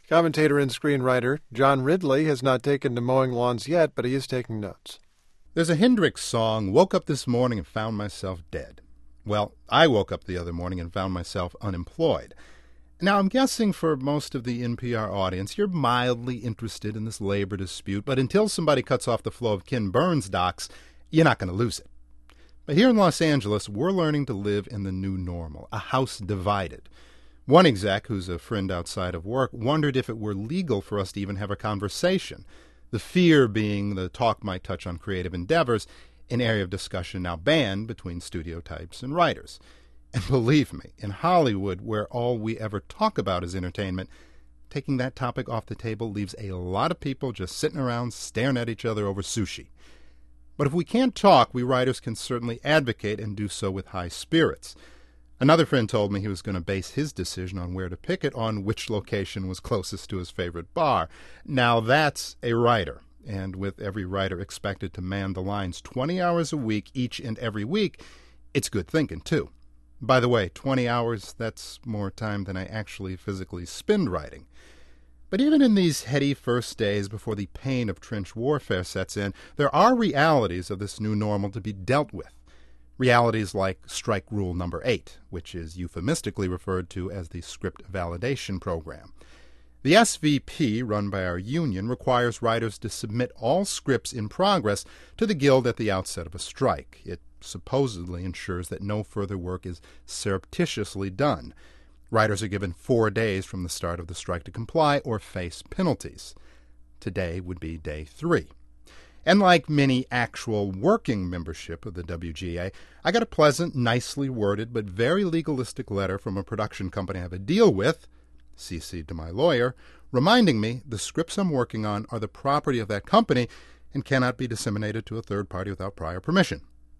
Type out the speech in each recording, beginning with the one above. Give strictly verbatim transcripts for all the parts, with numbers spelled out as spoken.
Commentator and screenwriter John Ridley has not taken to mowing lawns yet, but he is taking notes. There's a Hendrix song, "Woke up this morning and found myself dead." Well, I woke up the other morning and found myself unemployed. Now, I'm guessing for most of the N P R audience, you're mildly interested in this labor dispute, but until somebody cuts off the flow of Ken Burns docs, you're not going to lose it. But here in Los Angeles, we're learning to live in the new normal, a house divided. One exec, who's a friend outside of work, wondered if it were legal for us to even have a conversation, the fear being the talk might touch on creative endeavors, an area of discussion now banned between studio types and writers. And believe me, in Hollywood, where all we ever talk about is entertainment, taking that topic off the table leaves a lot of people just sitting around staring at each other over sushi. But if we can't talk, we writers can certainly advocate and do so with high spirits. Another friend told me he was going to base his decision on where to picket on which location was closest to his favorite bar. Now that's a writer, and with every writer expected to man the lines twenty hours a week each and every week, it's good thinking, too. By the way, twenty hours, that's more time than I actually physically spend writing. But even in these heady first days before the pain of trench warfare sets in, there are realities of this new normal to be dealt with. Realities like strike rule number eight, which is euphemistically referred to as the script validation program. The S V P, run by our union, requires writers to submit all scripts in progress to the Guild at the outset of a strike. It supposedly ensures that no further work is surreptitiously done. Writers are given four days from the start of the strike to comply or face penalties. Today would be day three. And like many actual working membership of the W G A, I got a pleasant, nicely worded, but very legalistic letter from a production company I have a deal with, C C'd to my lawyer, reminding me the scripts I'm working on are the property of that company and cannot be disseminated to a third party without prior permission.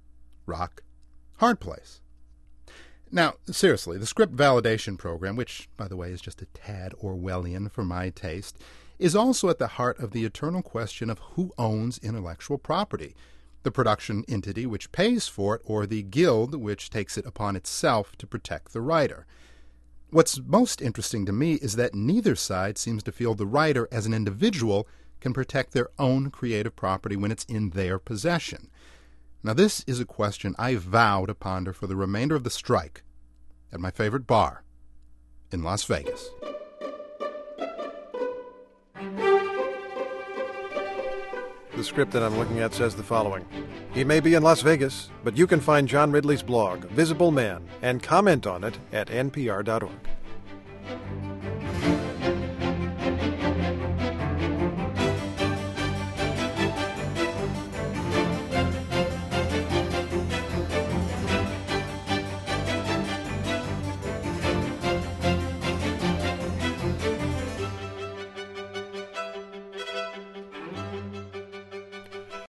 Rock, hard place. Now, seriously, the script validation program, which, by the way, is just a tad Orwellian for my taste, is also at the heart of the eternal question of who owns intellectual property, the production entity which pays for it or the guild which takes it upon itself to protect the writer. What's most interesting to me is that neither side seems to feel the writer as an individual can protect their own creative property when it's in their possession. Now, this is a question I vow to ponder for the remainder of the strike at my favorite bar in Las Vegas. The script that I'm looking at says the following. He may be in Las Vegas, but you can find John Ridley's blog, Visible Man, and comment on it at N P R dot org.